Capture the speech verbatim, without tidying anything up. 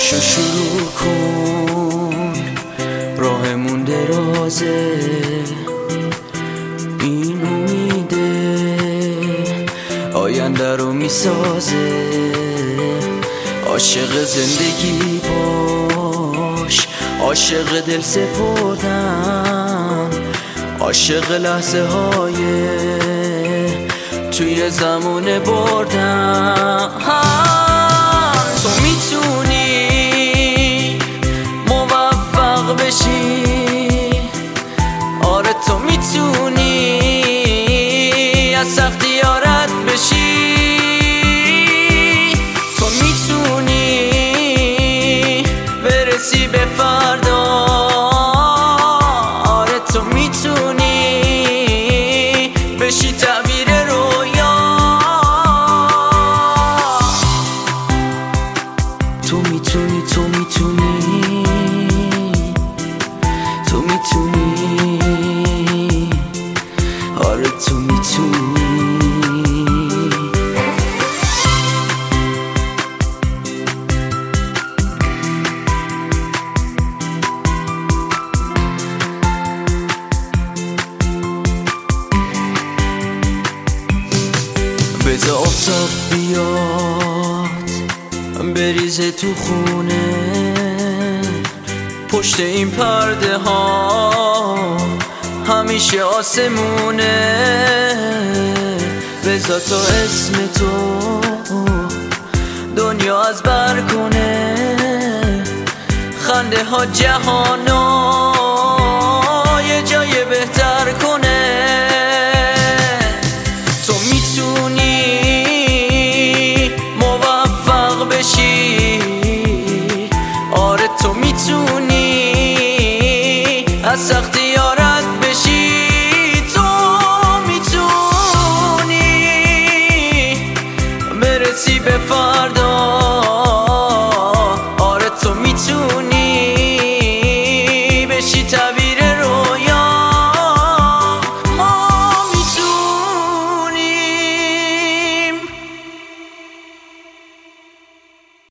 پاشو شروع کن، راهمون درازه، این امیده آینده رو میسازه. عاشق زندگی باش، عاشق دل سپردن، عاشق لحظه های توی زمان بردن. تو میتونی موفق بشی، آره تو میتونی از سختی یارت بشی. تو میتونی برسی به فردا، آره تو میتونی بشی تعبیر رویا. تو میتونی تو میتونی تو میتونی آره تو میتونی. بذار آفتاب بیاد بریزه تو خونه، پشت این پرده ها همیشه آسمونه. بذار تا اسم تو دنیا از بر کنه، خنده ها جهانا یه جای بهتر کنه. تو میتونی موفق بشی، آره تو میتونی